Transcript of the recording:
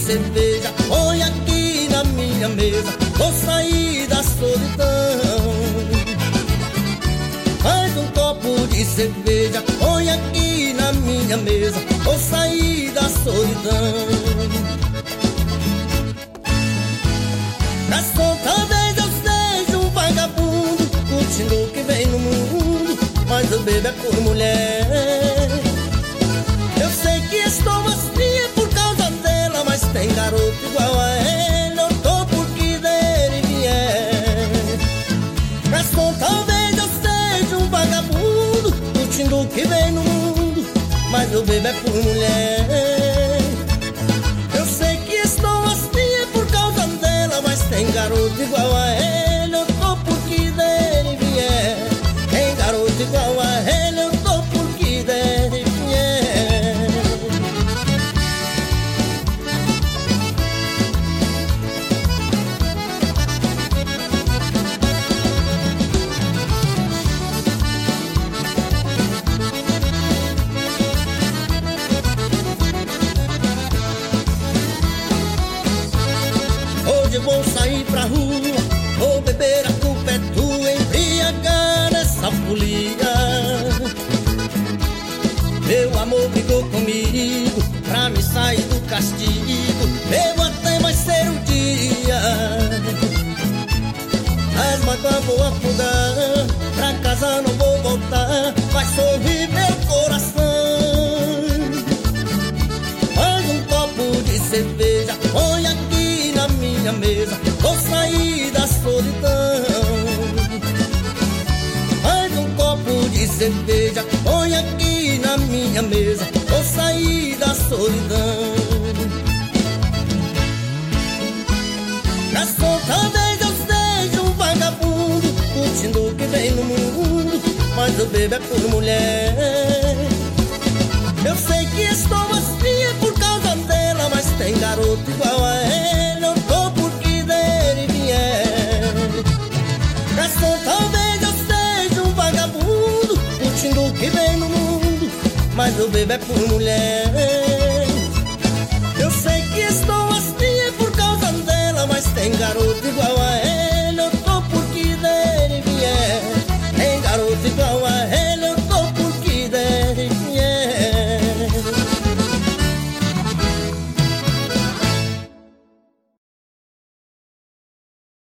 cerveja, põe aqui na minha mesa, vou sair da solidão. Mais um copo de cerveja, põe aqui na minha mesa, vou sair da solidão. Garçom, talvez eu seja um vagabundo, curtindo o que vem no mundo, mas eu bebo é por mulher. Eu sei que estou assim por causa dela, mas tem garoto igual a ela, eu tô por que dele vier. Garçom, talvez eu seja um vagabundo, curtindo o que vem no mundo, mas eu bebo é por mulher. Eu sei que estou assim por causa dela, mas tem garoto igual a ela, eu tô por que dele vier. Tem garoto igual a ela, eu tô por que dele vier. Hoje vou sair pra rua, vou beber, a culpa é tua, embriagar essa folia. Meu amor brigou comigo pra me sair do castigo, bebo até mais ser o dia. As mágoas vou afogar, pra casa não vou voltar, vai sorrir meu coração. Mais um copo de cerveja, põe aqui na minha mesa, vou sair da solidão. Mais um copo de cerveja, põe aqui na minha mesa, vou sair da solidão. Garçom, talvez eu seja um vagabundo, curtindo o que vem no mundo, mas eu bebo é por mulher. Eu sei que estou assim por causa dela, mas tem garoto igual a ela, eu tô por que dele vier. Garçom, talvez eu seja um vagabundo, curtindo o que vem no mundo, mas eu bebo é por mulher.